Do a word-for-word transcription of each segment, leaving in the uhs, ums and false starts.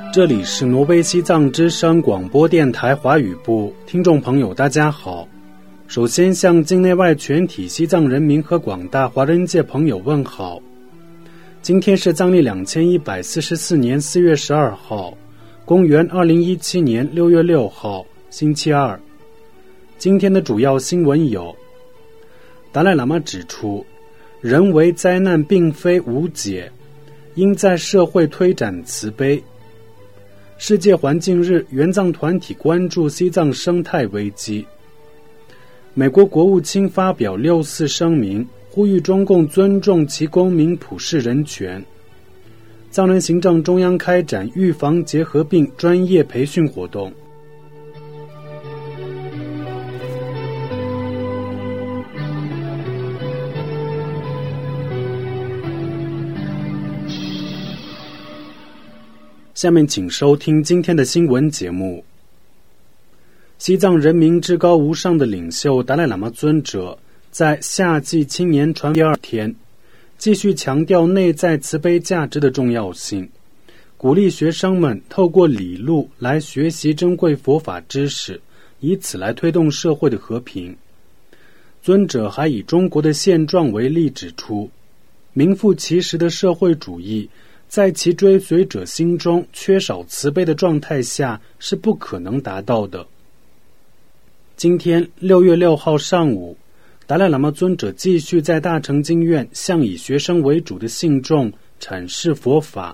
这里是挪威西藏之声广播电台华语部，听众朋友大家好。首先向境内外全体西藏人民和广大华人界朋友问好。今天是藏历两千一百四十四年四月十二号，公元二零一七年六月六号，星期二。今天的主要新闻有：达赖喇嘛指出，人为灾难并非无解，应在社会推展慈悲。世界环境日，援藏团体关注西藏生态危机。美国国务卿发表六四声明，呼吁中共尊重其公民普世人权。藏人行政中央开展预防结核病专业培训活动。下面请收听今天的新闻节目。西藏人民至高无上的领袖达赖喇嘛尊者在夏季青年传第二天，继续强调内在慈悲价值的重要性，鼓励学生们透过理路来学习珍贵佛法知识，以此来推动社会的和平。尊者还以中国的现状为例，指出名副其实的社会主义在其追随者心中缺少慈悲的状态下是不可能达到的。今天六月六号上午，达赖喇嘛尊者继续在大成经院向以学生为主的信众阐释佛法。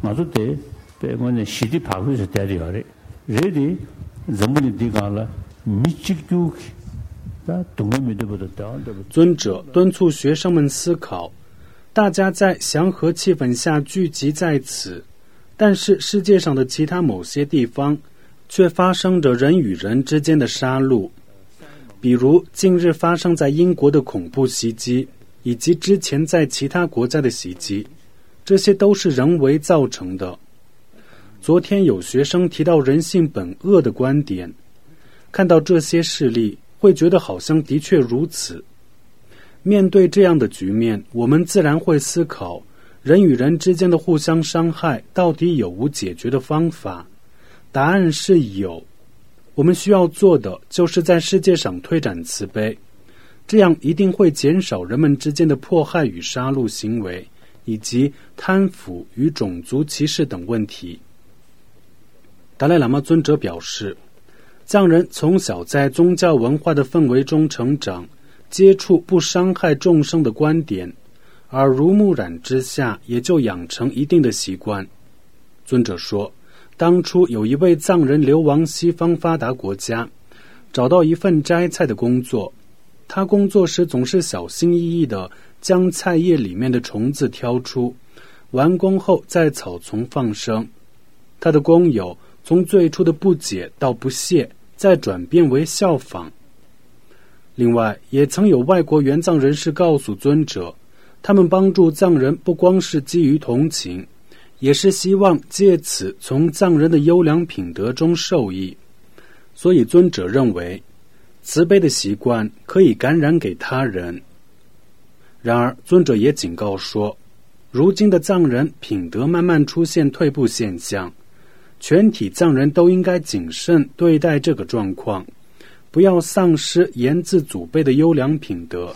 尊者敦促学生们思考，大家在祥和气氛下聚集在此，但是世界上的其他某些地方却发生着人与人之间的杀戮，比如近日发生在英国的恐怖袭击，以及之前在其他国家的袭击，这些都是人为造成的。昨天有学生提到人性本恶的观点，看到这些事例，会觉得好像的确如此。面对这样的局面，我们自然会思考，人与人之间的互相伤害到底有无解决的方法？答案是有。我们需要做的就是在世界上推展慈悲，这样一定会减少人们之间的迫害与杀戮行为，以及贪腐与种族歧视等问题。达赖喇嘛尊者表示，藏人从小在宗教文化的氛围中成长，接触不伤害众生的观点，耳濡目染之下也就养成一定的习惯。尊者说，当初有一位藏人流亡西方发达国家，找到一份摘菜的工作。他工作时总是小心翼翼地将菜叶里面的虫子挑出，完工后在草丛放生。他的工友从最初的不解到不屑，再转变为效仿。另外，也曾有外国援藏人士告诉尊者，他们帮助藏人不光是基于同情，也是希望借此从藏人的优良品德中受益。所以尊者认为，慈悲的习惯可以感染给他人。然而尊者也警告说，如今的藏人品德慢慢出现退步现象，全体藏人都应该谨慎对待这个状况，不要丧失源自祖辈的优良品德。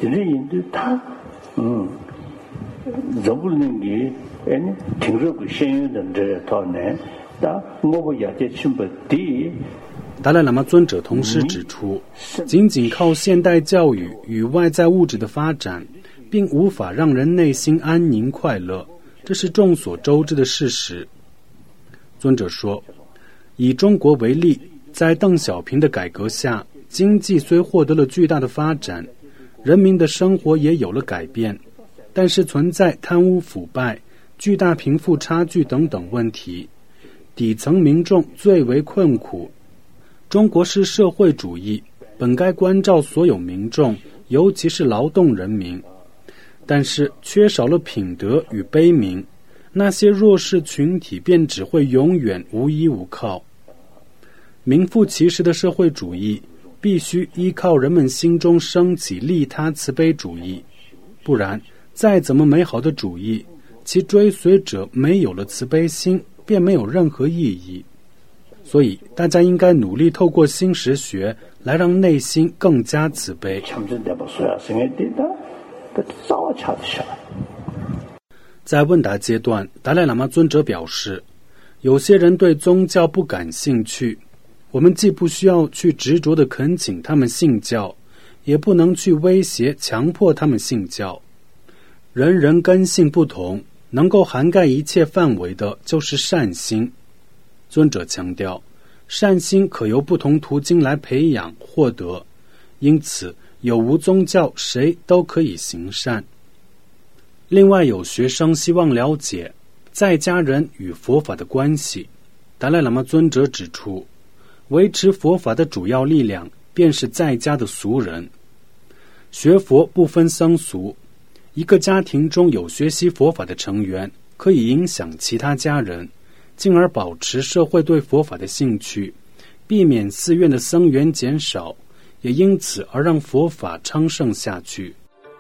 嗯，人不能给哎，听说过先有人这套呢，但我不也在全部地。达赖喇嘛尊者同时指出，仅仅靠现代教育与外在物质的发展，并无法让人内心安宁快乐，这是众所周知的事实。尊者说，以中国为例，在邓小平的改革下，经济虽获得了巨大的发展，人民的生活也有了改变，但是存在贪污腐败、巨大贫富差距等等问题，底层民众最为困苦。中国式社会主义本该关照所有民众，尤其是劳动人民，但是缺少了品德与悲悯，那些弱势群体便只会永远无依无靠。名副其实的社会主义必须依靠人们心中升起利他慈悲主义，不然再怎么美好的主义，其追随者没有了慈悲心， 便没有任何意义。所以大家应该努力透过新实学来让内心更加慈悲。在问答阶段，达赖喇嘛尊者表示，有些人对宗教不感兴趣，我们既不需要去执着地恳请他们信教，也不能去威胁强迫他们信教。人人根性不同，能够涵盖一切范围的就是善心。尊者强调，善心可由不同途径来培养获得，因此有无宗教谁都可以行善。另外有学生希望了解在家人与佛法的关系，达赖喇嘛尊者指出，维持佛法的主要力量便是在家的俗人。学佛不分僧俗，一个家庭中有学习佛法的成员，可以影响其他家人，进而保持社会对佛法的兴趣，避免寺院的僧员减少，也因此而让佛法昌盛下去。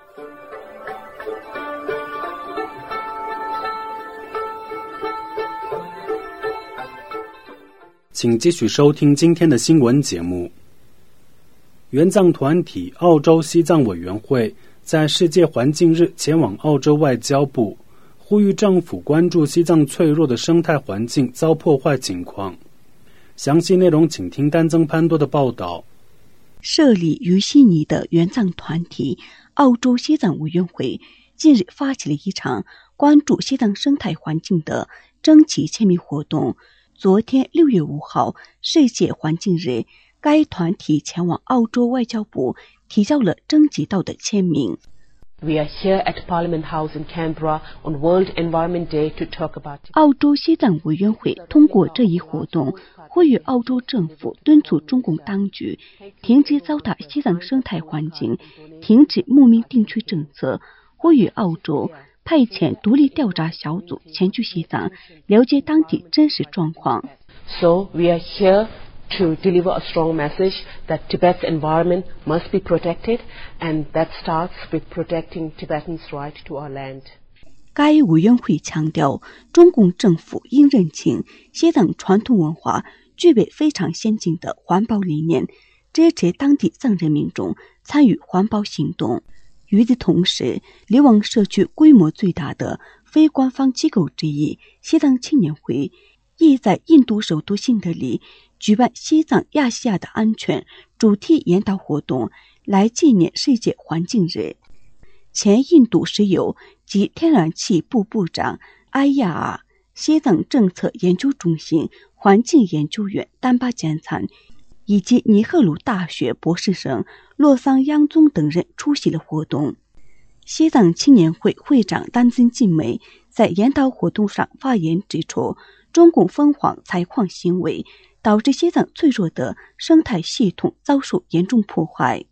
请继续收听今天的新闻节目。援藏团体澳洲西藏委员会在世界环境日前往澳洲外交部，呼吁政府关注西藏脆弱的生态环境遭破坏情况。详细内容请听丹增潘多的报道。 设立于悉尼的援藏团体澳洲西藏委员会近日发起了一场关注西藏生态环境的征集签名活动。昨天六月五号，世界环境日，该团体前往澳洲外交部提交了征集到的签名。 We are here at Parliament House in Canberra on World Environment Day to talk about. 澳洲西藏委员会通过这一活动，呼吁澳洲政府敦促中共当局停止糟蹋西藏生态环境，停止牧民定居政策，呼吁澳洲派遣独立调查小组前去西藏，了解当地真实状况。 So we are here to deliver a strong message that Tibet's environment must be protected, and that starts with protecting Tibetans' right to our land. 该委员会强调，中共政府应认清西藏传统文化具备非常先进的环保理念，支持当地藏人民众参与环保行动。与此同时，流亡社区规模最大的非官方机构之一西藏青年会亦在印度首都新德里举办西藏亚细亚的安全主题研讨活动，来纪念世界环境日。前印度石油及天然气部部长埃亚尔、西藏政策研究中心环境研究员丹巴简参以及尼赫鲁大学博士生洛桑央宗等人出席了活动。西藏青年会会长丹增进美在研讨活动上发言指出，中共疯狂采矿行为导致西藏脆弱的生态系统遭受严重破坏。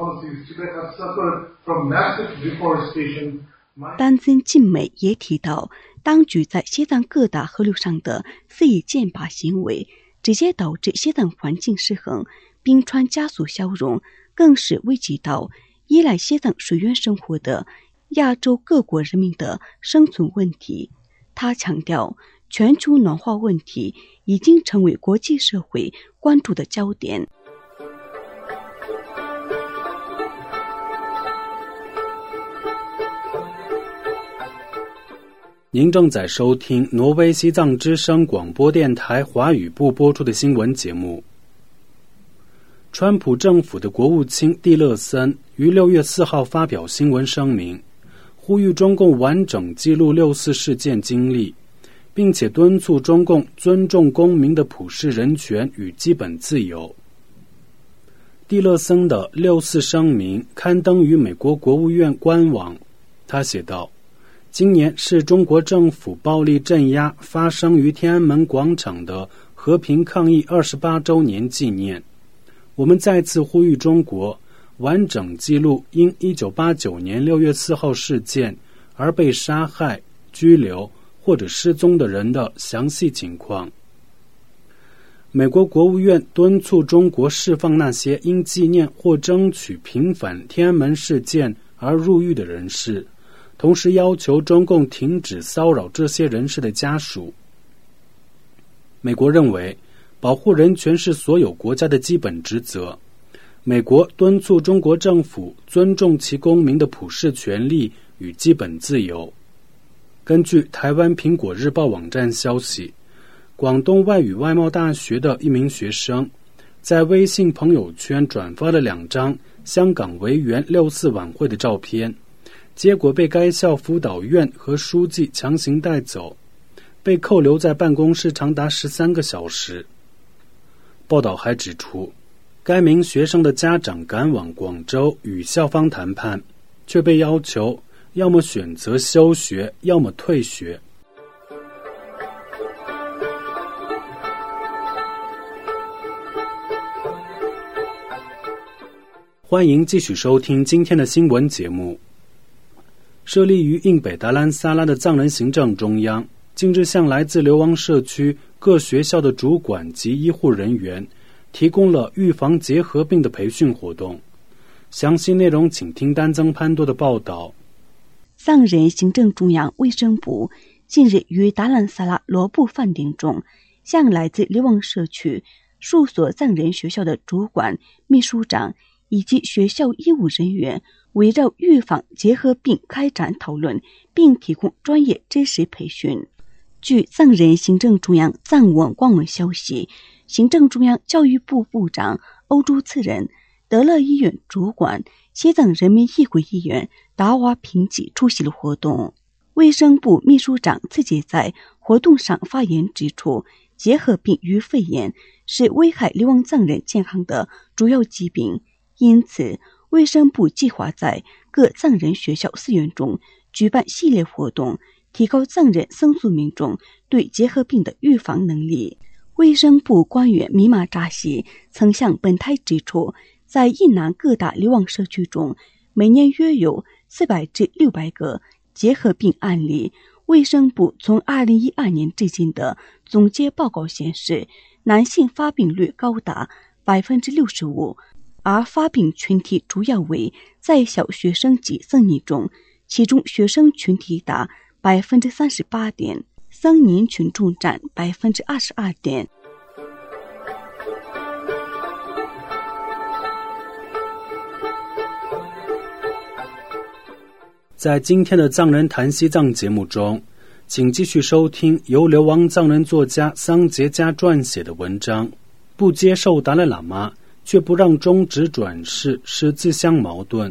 丹增进美也提到，当局在西藏各大河流上的肆意建坝行为直接导致西藏环境失衡，冰川加速消融，更是危及到依赖西藏水源生活的亚洲各国人民的生存问题。他强调，全球暖化问题已经成为国际社会关注的焦点。 您正在收听挪威西藏之声广播电台华语部播出的新闻节目。川普政府的国务卿蒂勒森于六月四号发表新闻声明，呼吁中共完整记录六四事件经历，并且敦促中共尊重公民的普世人权与基本自由。蒂勒森的六四声明刊登于美国国务院官网，他写道，今年是中国政府暴力镇压发生于天安门广场的和平抗议二十八周年纪念。我们再次呼吁中国完整记录因一九八九年六月四号事件而被杀害、拘留或者失踪的人的详细情况。美国国务院敦促中国释放那些因纪念或争取平反天安门事件而入狱的人士，同时要求中共停止骚扰这些人士的家属。 美国认为保护人权是所有国家的基本职责。美国敦促中国政府尊重其公民的普世权利与基本自由。根据台湾苹果日报网站消息，广东外语外贸大学的一名学生在微信朋友圈转发了两张香港维园六四晚会的照片，结果被该校辅导院和书记强行带走，被扣留在办公室长达十三个小时。报道还指出，该名学生的家长赶往广州与校方谈判，却被要求要么选择休学，要么退学。欢迎继续收听今天的新闻节目。设立于印北达兰萨拉的藏人行政中央，近日向来自流亡社区各学校的主管及医护人员提供了预防结核病的培训活动。详细内容请听丹增潘多的报道。 藏人行政中央卫生部近日于达兰萨拉罗布饭店中，向来自流亡社区数所藏人学校的主管、秘书长以及学校医务人员围绕预防结核病开展讨论，并提供专业知识培训。据藏人行政中央藏文官网消息，行政中央教育部部长欧珠次仁、德乐医院主管、西藏人民议会议员达瓦平吉出席了活动。卫生部秘书长次杰在活动上发言指出，结核病与肺炎是危害流亡藏人健康的主要疾病，因此卫生部计划在各藏人学校寺院中举办系列活动，提高藏人僧俗民众对结核病的预防能力。卫生部官员米玛扎西曾向本台指出，在印南各大流亡社区中，每年约有四百至六百个结核病案例。卫生部从二零一二年至今的总结报告显示，男性发病率高达百分之六十五，而发病群体主要为在校学生及僧尼中，其中学生群体达百分之三十八点，僧尼群众占百分之二十二点。 在今天的藏人谈西藏节目中，请继续收听由流亡藏人作家桑杰加撰写的文章《不接受达赖喇嘛却不让中止转世是自相矛盾》。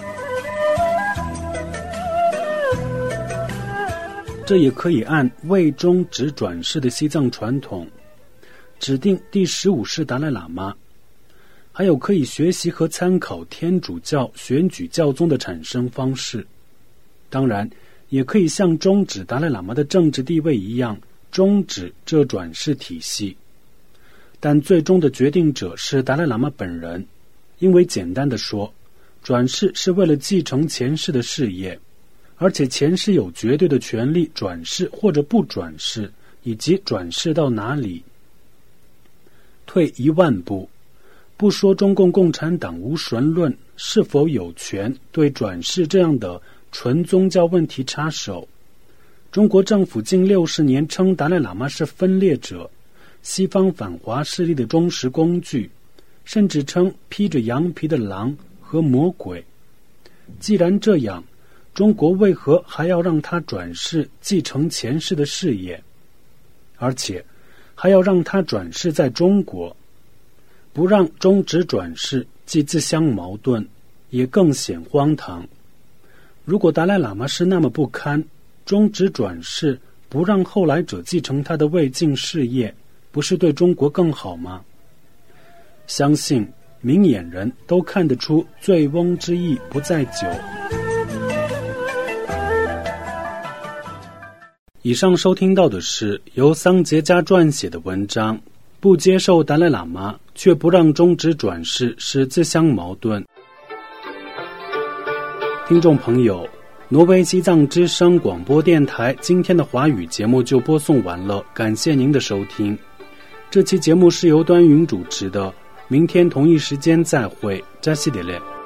这也可以按未中止转世的西藏传统指定第十五世达赖喇嘛，还有可以学习和参考天主教选举教宗的产生方式。当然也可以像终止达赖喇嘛的政治地位一样终止这转世体系，但最终的决定者是达赖喇嘛本人，因为简单的说，转世是为了继承前世的事业，而且前世有绝对的权利转世或者不转世，以及转世到哪里。退一万步，不说中共共产党无神论是否有权对转世这样的纯宗教问题插手，中国政府近六十年称达赖喇嘛是分裂者，西方反华势力的忠实工具，甚至称披着羊皮的狼和魔鬼。既然这样，中国为何还要让他转世继承前世的事业，而且还要让他转世在中国？不让终止转世既自相矛盾，也更显荒唐。如果达赖喇嘛是那么不堪，终止转世不让后来者继承他的未尽事业，不是对中国更好吗？相信明眼人都看得出醉翁之意不在酒。以上收听到的是由桑杰加撰写的文章《不接受达赖喇嘛却不让终止转世是自相矛盾》。听众朋友，挪威西藏之声广播电台今天的华语节目就播送完了，感谢您的收听。这期节目是由端云主持的，明天同一时间再会，扎西德勒。